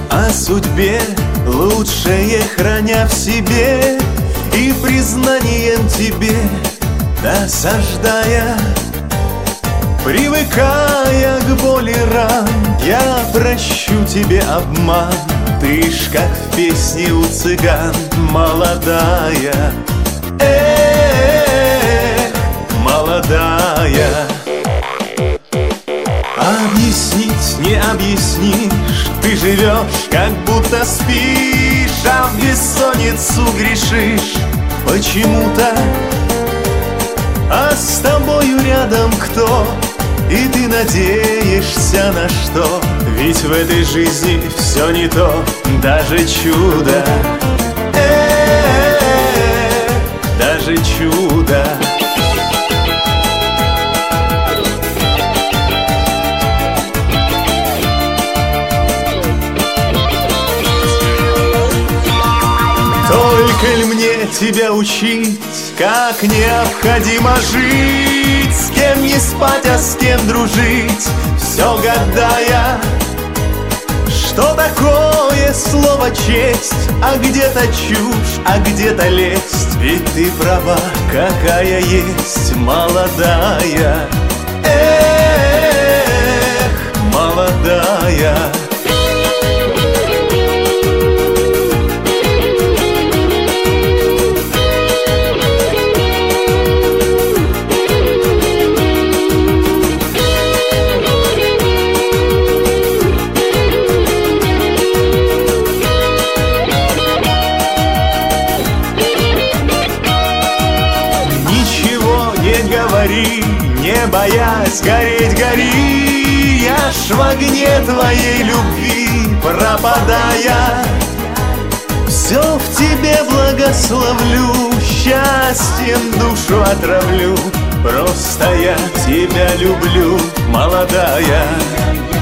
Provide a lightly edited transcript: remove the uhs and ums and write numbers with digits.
о судьбе, лучшее храня в себе, и признанием тебе досаждая. Привыкая к боли ран, я прощу тебе обман. Ты ж как в песне у цыган, молодая, молодая. Объяснить не объяснишь, ты живешь, как будто спишь, а в бессонницу грешишь почему-то. А с тобою рядом кто? И ты надеешься на что? Ведь в этой жизни все не то, даже чудо, даже чудо. Только ли мне тебя учить, как необходимо жить, с кем не спать, а с кем дружить, все гадая, что такое слово честь, а где-то чушь, а где-то лесть. Ведь ты права, какая есть, молодая, молодая. Не боясь гореть, гори, я ж в огне твоей любви пропадая. Все в тебе благословлю, счастьем душу отравлю. Просто я тебя люблю, молодая.